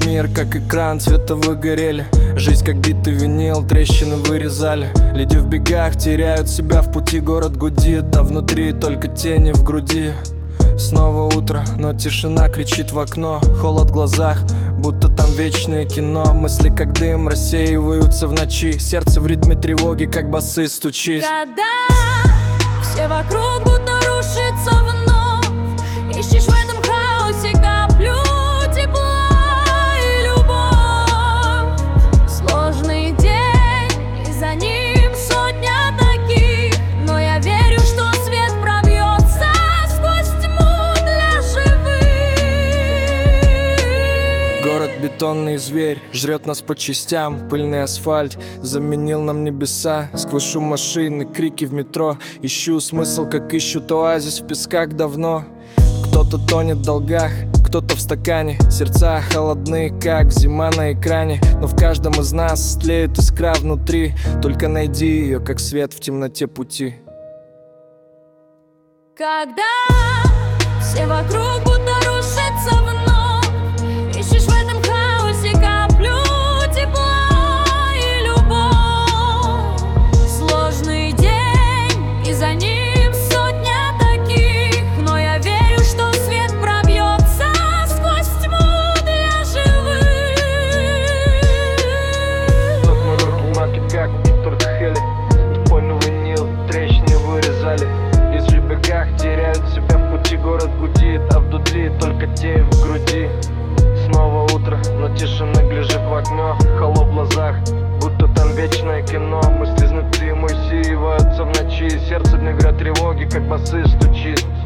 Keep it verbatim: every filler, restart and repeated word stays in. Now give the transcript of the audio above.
мир, как экран, цвета выгорели. Жизнь как битый винил, трещины вырезали. Люди в бегах теряют себя в пути, город гудит, а внутри только тени в груди. Снова утро, но тишина кричит в окно. Холод в глазах, будто там вечное кино. Мысли как дым рассеиваются в ночи. Сердце в ритме тревоги, как басы стучит. Когда все вокруг будто рушится вновь, ищешь в этом хаосе каплю тепла и любовь. Сложный день, и за ним сотня таких, но я верю, что свет пробьется сквозь тьму для живых. Город бетонный зверь, жрет нас по частям. Пыльный асфальт заменил нам небеса. Сквозь шум машин и крики в метро ищу смысл, как ищут оазис в песках давно. Кто-то тонет в долгах, кто-то в стакане. Сердца холодны, как зима на экране. Но в каждом из нас тлеет искра внутри. Только найди ее, как свет в темноте пути. Когда все вокруг будто рушится вновь, ищешь в этом хаосе каплю тепла и любовь. Сложный день, и за ним сотня таких, но я верю, что свет пробьется сквозь тьму для живых. Тот мой руки в маркетах, только хели. Спойный винил, трещины вырезали. Из бегах теряют себя в пути, город гудит, а внутри только тень в груди. Снова утро, но тишина гляжет в окно. Холод в глазах, будто там вечное кино. Мысли изнутри мой сиваются в ночи. Сердце для игры тревоги, как басы стучит.